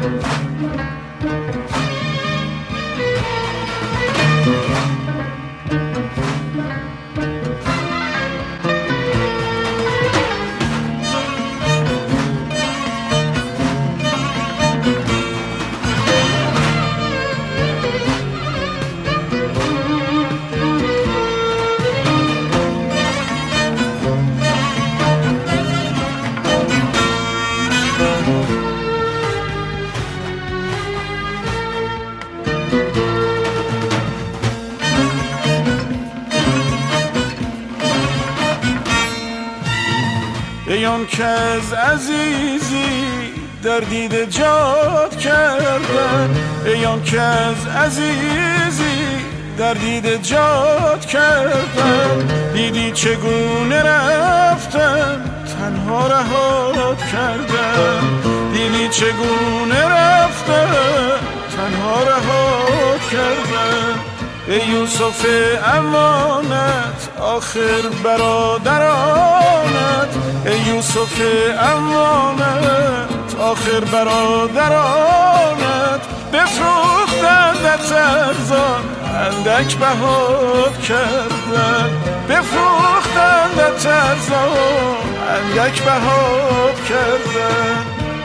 ایان که از عزیزی در دید جات کردن، ایان که از عزیزی در دید جات کردن، دیدی چگونه رفتن تنها رهات کردن، دیدی چگونه رفتن تنها رهات کردن. ای یوسف امانت آخر برادرانت، ای یوسف امانت آخر برادرانت، بفروختندت ارزان اندک بهات کردن، بفروختندت ارزان اندک بهات کردن.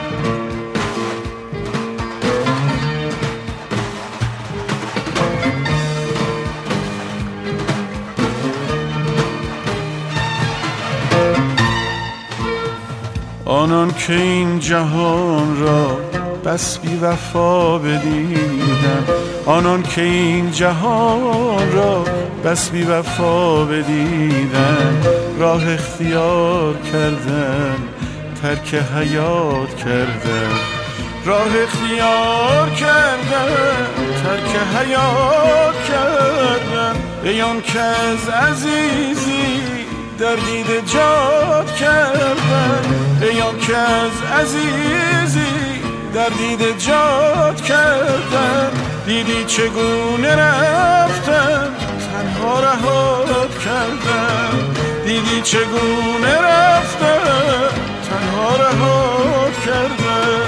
آنان که این جهان را بس بی وفا بدیدن، آنان که این جهان را بس بی وفا بدیدن، راه اختیار کردن ترک حیات کردن، راه اختیار کردن ترک حیات کردن. ایان که از عزیزی در دید جات کردن، ایان که از عزیزی در دید جات کردن، دیدی چگونه رفتن تنها رهات کردن، دیدی چگونه رفتن تنها رهات کردن.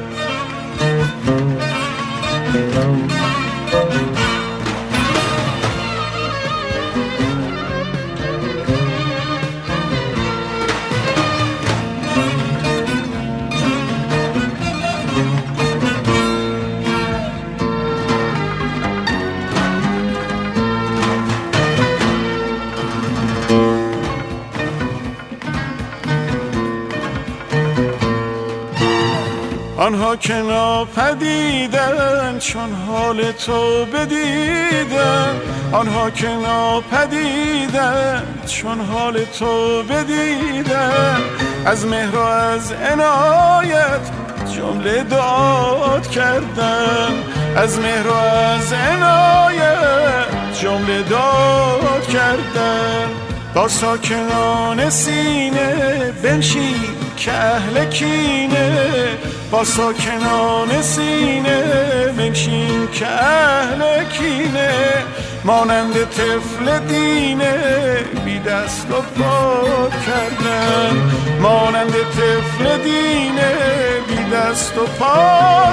آنها که ناپدیدن چون حال تو بدیدن، آنها که ناپدیدن چون حال تو بدیدن، از مهر و از عنایت جمله دعات کردن، از مهر و از عنایت جمله دعات کردن. با ساکنان سینه بنشین که اهل کینه، با ساکنان سینه بنشین که اهل کینه، مانند طفل دینه بی دست و پا کردن، مانند طفل دینه بی دست و پا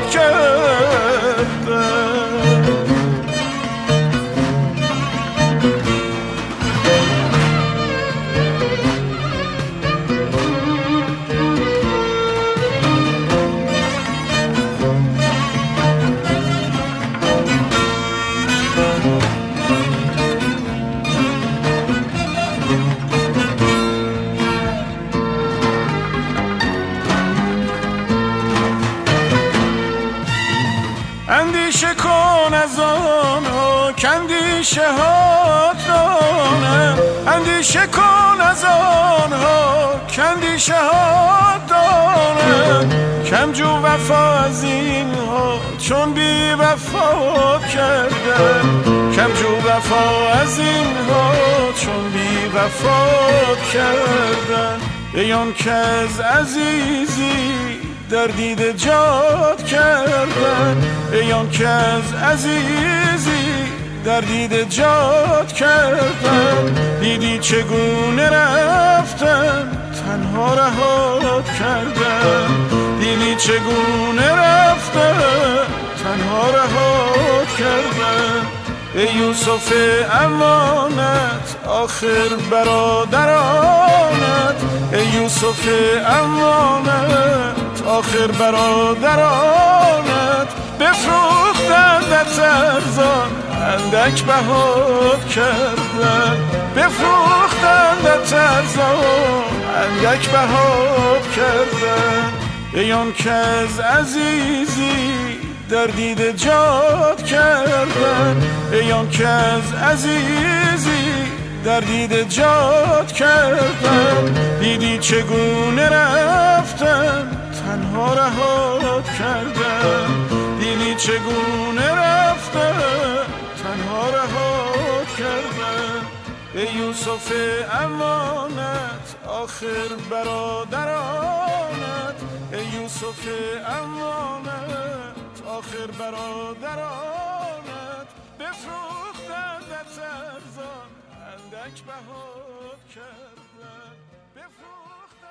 کردن. اندیشه کن از آنها کاندیشه هات دانم، اندیشه کن از آنها کاندیشه هات دانم، کم جو وفا از اینها چون بی وفا کردن، کم جو وفا از اینها چون بی وفا کردن. ایان که از عزیزی در دید جات کردن، ایان که از عزیزی در دید جات کردن، دیدی چگونه رفتن تنها رهات کردن، دیدی چگونه رفتن ای یوسف امانت آخر برادرانت، ای یوسف امانت آخر برادرانت بفروختندت ارزان اندک بهات کردن، بفروختندت ارزان اندک بهات کردن. ای آن که از عزیزی در دید جات کردن، ای آن که از عزیزی در دید جات کردن. دیدی چگونه رفتن تنها رهات کردن، دیدی چگونه رفتن تنها رهات کردن. ای یوسف امانت آخر برادرانت، ای یوسف امانت آخر برادرانت بفروختندت ارزان اندک بهات کردن، بفروختندت